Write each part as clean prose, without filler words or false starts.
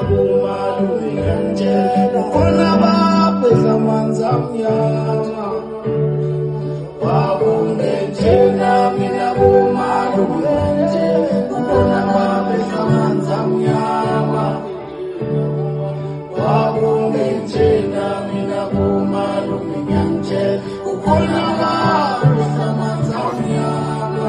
bomalume kanje ukhona babeza amanzi amnyama wabungejena mina bomalume kanje ukhona babeza amanzi amnyama wabungejena mina bomalume kanje ukhona babeza amanzi amnyama.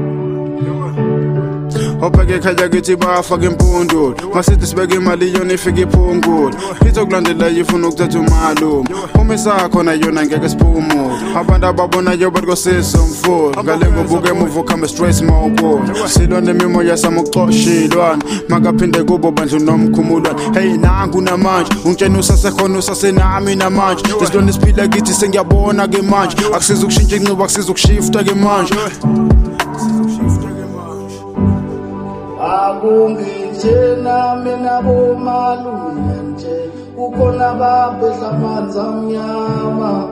Opeke khaya kithi bafaka impundulo masithi sibeke imali yona ifike iphungula izokulandela yifuna ukuthatha umalume uma isakhona yona ngeke siphumule abantu ababonayo bathi kosiso mfulu ngale ngobuke emuva ukhambe straight mawubona silwane imimoya sami ukuxoshilwana makaphinde kubo bandlu nomkhumulwane hey nangu namanje ungitshena usasekhona usasenami namanje lesilwane siphila kithi sengiyabona ke manje akusiza ukushintsha inqubo akusiza ukushifta ke manje. Abungijena mina bomalume nje ukhona babeza amanzi amnyama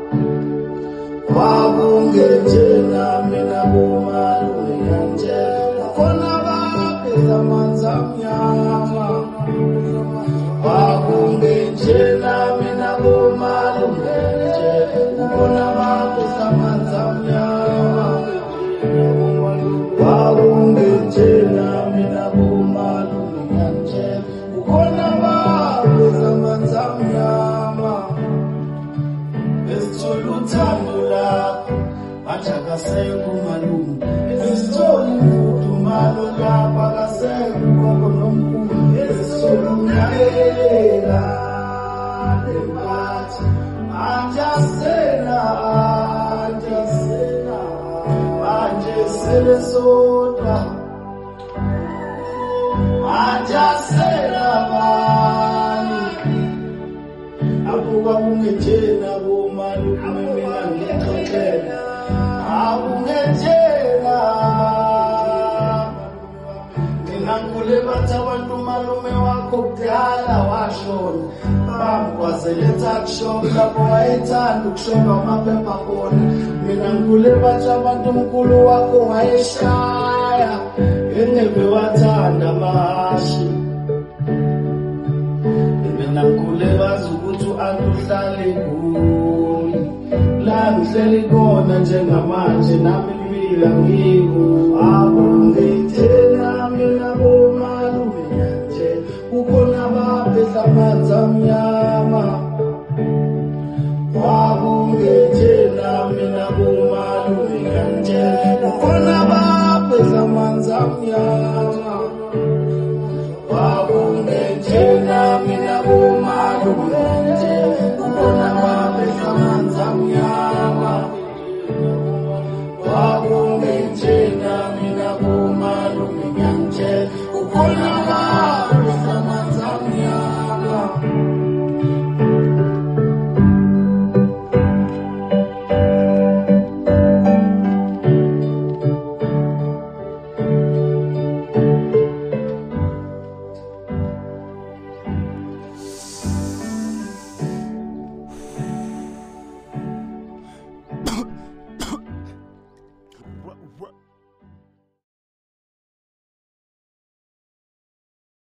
wabungijena mina bomalume nje ukhona babeza amanzi amnyama wabungijena mina bomalume nje ukhona babeza amanzi amnyama wabungijena mina bomalume kanje ukhona babeza amanzi amnyama esithola uthando lakho manje akasekho umalume esithola imfudumalo lapho akasekho ugogo nomkhulu esithola unakekela lembathi anjasena manje sele soda anjasena bani abuka ungejena bomalume mina ngixoxela abungejena ngingangule bathi abantu umalume wakho kudala washona bamkwazeletha kushoka lapho wayethanda ukushoka amaphepha khona mina ngule bathi abantu umkhulu wakho wayeshaya engebe wathanda amahashi mina ngule bazi ukuthi u-antuhlale nguli la ngihleli khona njengamanje nami impilo angiko